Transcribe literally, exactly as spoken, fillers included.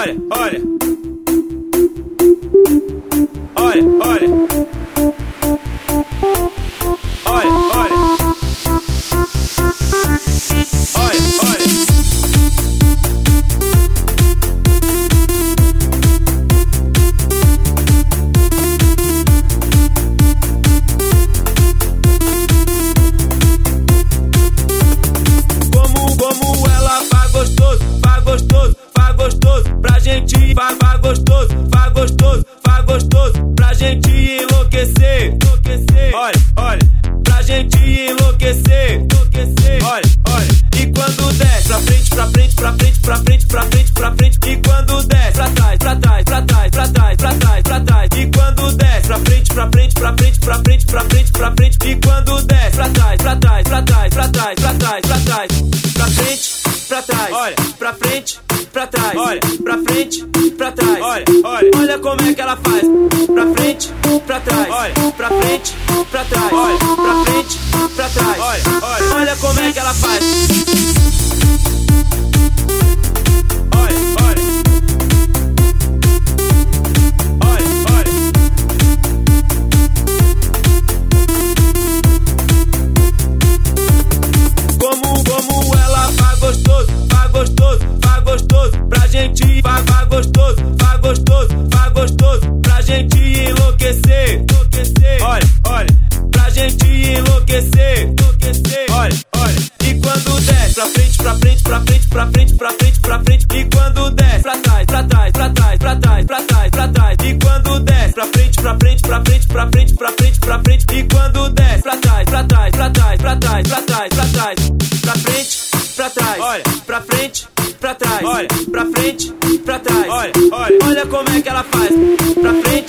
olha, olha. Olha, olha. Olha, olha. Olha, olha. Como, como ela faz gostoso, faz gostoso, faz gostoso pra gente, faz, faz gostoso, faz gostoso, faz gostoso pra gente enlouquecer, enlouquecer. Olha, olha, pra gente enlouquecer, enlouquecer. Olha, olha. E quando desce pra frente, pra frente, pra frente, pra frente, pra frente, pra frente. E quando desce pra trás, pra trás, pra trás, pra trás, pra trás, pra trás. E quando desce pra frente, pra frente, pra frente, pra frente, pra frente, pra frente. E quando desce pra trás, pra trás, pra trás, pra trás, pra trás, pra trás. Pra frente, pra trás, olha, pra frente, pra trás, olha, pra frente, pra trás, olha, olha, olha como é que ela faz. Pra frente, pra trás, olha, pra frente, pra trás, olha, pra frente, pra trás, olha, olha, olha como é que ela faz. Olha, olha. Olha, olha. Como, como ela faz gostoso, faz gostoso, faz gostoso pra gente, faz, faz gostoso, faz gostoso, faz gostoso pra gente enlouquecer, enlouquecer. Olha, olha, pra gente enlouquecer, enlouquecer. Olha, olha. E quando desce pra frente, pra frente, pra frente, pra frente, pra frente, pra frente. E quando desce pra trás, pra trás, pra trás, pra trás, pra trás, pra trás. E quando desce pra frente, pra frente, pra frente, pra frente, pra frente, pra frente. E quando desce pra trás, pra trás, pra trás, pra trás, pra trás, pra trás. Pra frente, pra trás, olha, pra frente, pra trás, olha, pra frente, pra trás, olha, olha, olha como é que ela faz. Pra frente,